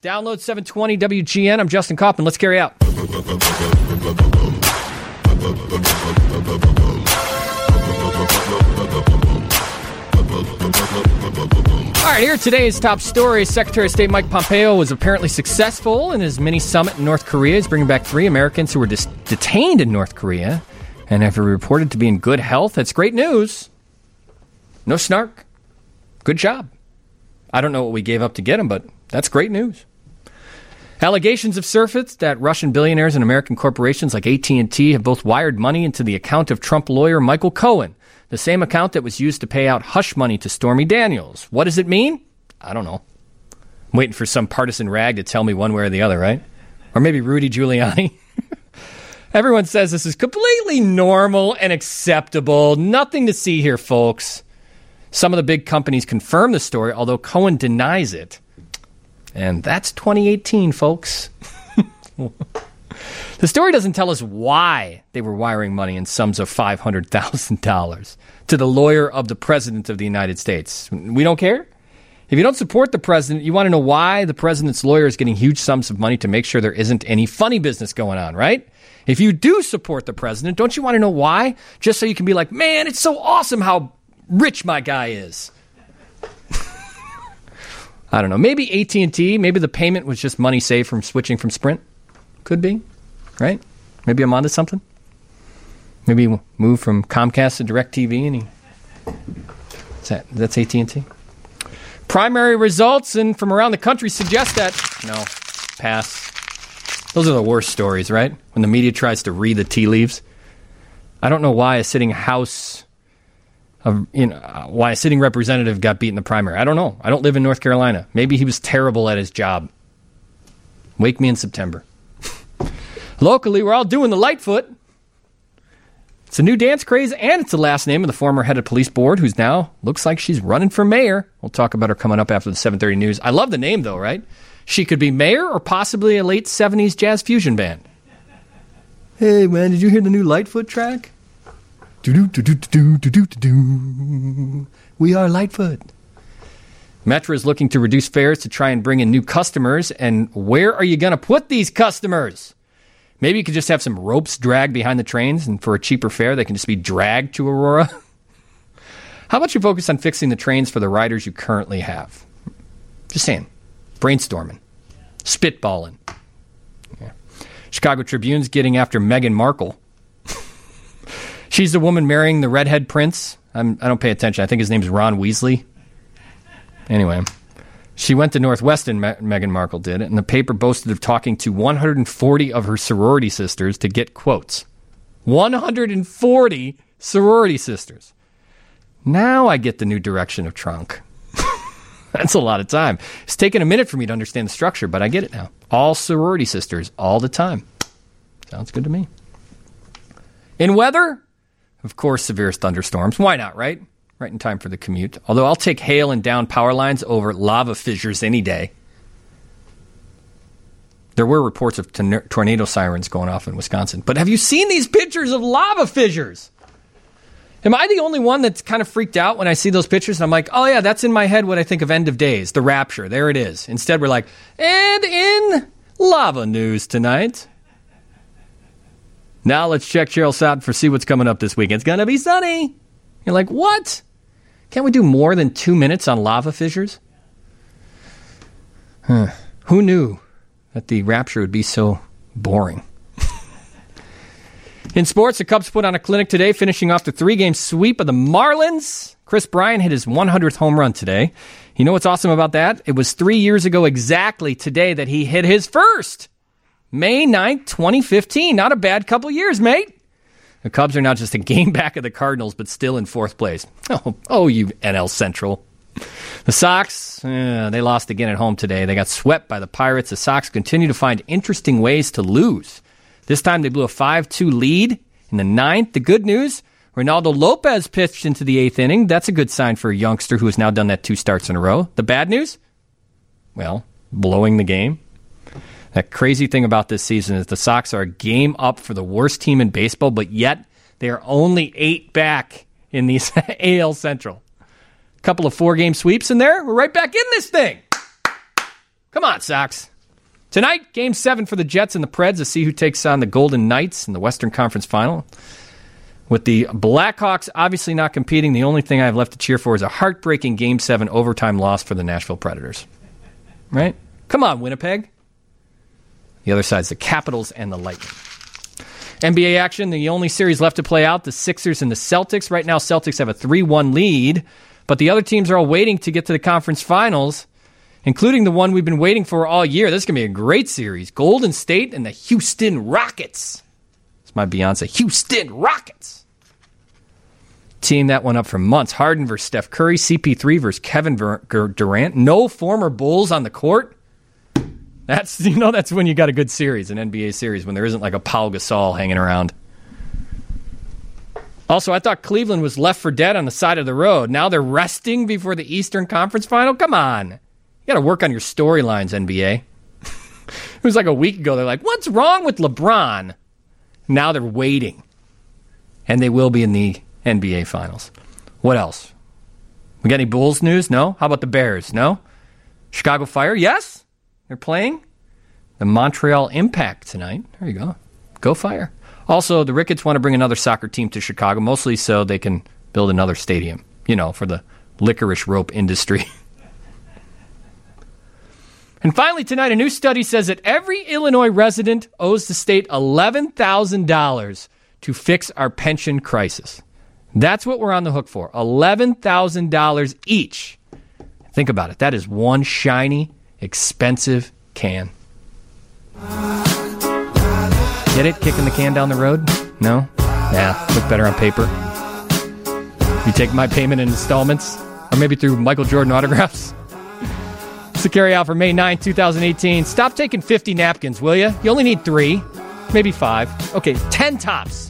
Download 720 WGN. I'm Justin Kaufman. Let's carry out. All right, here today's top story. Secretary of State Mike Pompeo was apparently successful in his mini summit in North Korea. He's bringing back 3 Americans who were detained in North Korea and have been reported to be in good health. That's great news. No snark. Good job. I don't know what we gave up to get him, but that's great news. Allegations have surfaced that Russian billionaires and American corporations like AT&T have both wired money into the account of Trump lawyer Michael Cohen, the same account that was used to pay out hush money to Stormy Daniels. What does it mean? I don't know. I'm waiting for some partisan rag to tell me one way or the other, right? Or maybe Rudy Giuliani. Everyone says this is completely normal and acceptable. Nothing to see here, folks. Some of the big companies confirm the story, although Cohen denies it. And that's 2018, folks. The story doesn't tell us why they were wiring money in sums of $500,000 to the lawyer of the President of the United States. We don't care? If you don't support the president, you want to know why the president's lawyer is getting huge sums of money to make sure there isn't any funny business going on, right? If you do support the president, don't you want to know why? Just so you can be like, man, it's so awesome how rich my guy is. I don't know. Maybe AT&T, maybe the payment was just money saved from switching from Sprint. Could be, right? Maybe I'm onto something. Maybe we'll move from Comcast to DirecTV and that's AT&T. Primary results and from around the country suggest that. No, pass. Those are the worst stories, right? When the media tries to read the tea leaves. I don't know why a sitting why a sitting representative got beat in the primary. I don't know. I don't live in North Carolina. Maybe he was terrible at his job. Wake me in September. Locally, we're all doing the Lightfoot. It's a new dance craze, and it's the last name of the former head of police board, who's now looks like she's running for mayor. We'll talk about her coming up after the 7:30 news. I love the name, though, right? She could be mayor or possibly a late 70s jazz fusion band. Hey, man, did you hear the new Lightfoot track? We are Lightfoot. Metra is looking to reduce fares to try and bring in new customers. And where are you going to put these customers? Maybe you could just have some ropes dragged behind the trains, and for a cheaper fare, they can just be dragged to Aurora. How about you focus on fixing the trains for the riders you currently have? Just saying. Brainstorming. Spitballing. Yeah. Chicago Tribune's getting after Meghan Markle. She's the woman marrying the redhead prince. I don't pay attention. I think his name's Ron Weasley. Anyway, she went to Northwestern, Meghan Markle did, and the paper boasted of talking to 140 of her sorority sisters to get quotes. 140 sorority sisters. Now I get the new direction of trunk. That's a lot of time. It's taken a minute for me to understand the structure, but I get it now. All sorority sisters, all the time. Sounds good to me. In weather, of course, severe thunderstorms. Why not, right? Right in time for the commute. Although I'll take hail and down power lines over lava fissures any day. There were reports of tornado sirens going off in Wisconsin. But have you seen these pictures of lava fissures? Am I the only one that's kind of freaked out when I see those pictures? And I'm like, oh yeah, that's in my head what I think of End of Days, the Rapture. There it is. Instead, we're like, and in lava news tonight. Now let's check Cheryl Souton for see what's coming up this week. It's going to be sunny. You're like, what? Can't we do more than 2 minutes on lava fissures? Who knew that the Rapture would be so boring? In sports, the Cubs put on a clinic today, finishing off the 3-game sweep of the Marlins. Chris Bryant hit his 100th home run today. You know what's awesome about that? It was 3 years ago exactly today that he hit his first. May 9th, 2015. Not a bad couple years, mate. The Cubs are now just a game back of the Cardinals, but still in 4th place. Oh, you NL Central. The Sox, they lost again at home today. They got swept by the Pirates. The Sox continue to find interesting ways to lose. This time they blew a 5-2 lead in the 9th. The good news, Ronaldo Lopez pitched into the 8th inning. That's a good sign for a youngster who has now done that 2 starts in a row. The bad news? Well, blowing the game. That crazy thing about this season is the Sox are a game up for the worst team in baseball, but yet they are only 8 back in the AL Central. A couple of 4-game sweeps in there. We're right back in this thing. Come on, Sox. Tonight, Game 7 for the Jets and the Preds to see who takes on the Golden Knights in the Western Conference Final. With the Blackhawks obviously not competing, the only thing I have left to cheer for is a heartbreaking Game 7 overtime loss for the Nashville Predators. Right? Come on, Winnipeg. The other side's the Capitals and the Lightning. NBA action, the only series left to play out, the Sixers and the Celtics. Right now, Celtics have a 3-1 lead, but the other teams are all waiting to get to the conference finals, including the one we've been waiting for all year. This is going to be a great series. Golden State and the Houston Rockets. It's my Beyonce. Houston Rockets. Team that one up for months. Harden versus Steph Curry. CP3 versus Kevin Durant. No former Bulls on the court. That's when you got a good series, an NBA series, when there isn't like a Pau Gasol hanging around. Also, I thought Cleveland was left for dead on the side of the road. Now they're resting before the Eastern Conference Final? Come on. You got to work on your storylines, NBA. It was like a week ago. They're like, what's wrong with LeBron? Now they're waiting. And they will be in the NBA Finals. What else? We got any Bulls news? No? How about the Bears? No? Chicago Fire? Yes? They're playing the Montreal Impact tonight. There you go. Go Fire. Also, the Ricketts want to bring another soccer team to Chicago, mostly so they can build another stadium, for the licorice rope industry. And finally tonight, a new study says that every Illinois resident owes the state $11,000 to fix our pension crisis. That's what we're on the hook for. $11,000 each. Think about it. That is one shiny, expensive can. Get it? Kicking the can down the road? No? Yeah, look better on paper. You take my payment in installments? Or maybe through Michael Jordan autographs? It's the carry out for May 9, 2018. Stop taking 50 napkins, will you? You only need 3, maybe 5. Okay, 10 tops.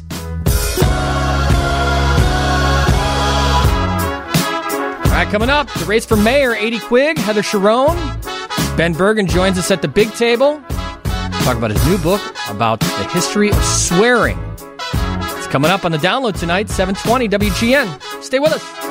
All right, coming up, the race for mayor, 80 Quigg, Heather Sharon. Ben Bergen joins us at the big table. Talk about his new book about the history of swearing. It's coming up on the download tonight, 720 WGN. Stay with us.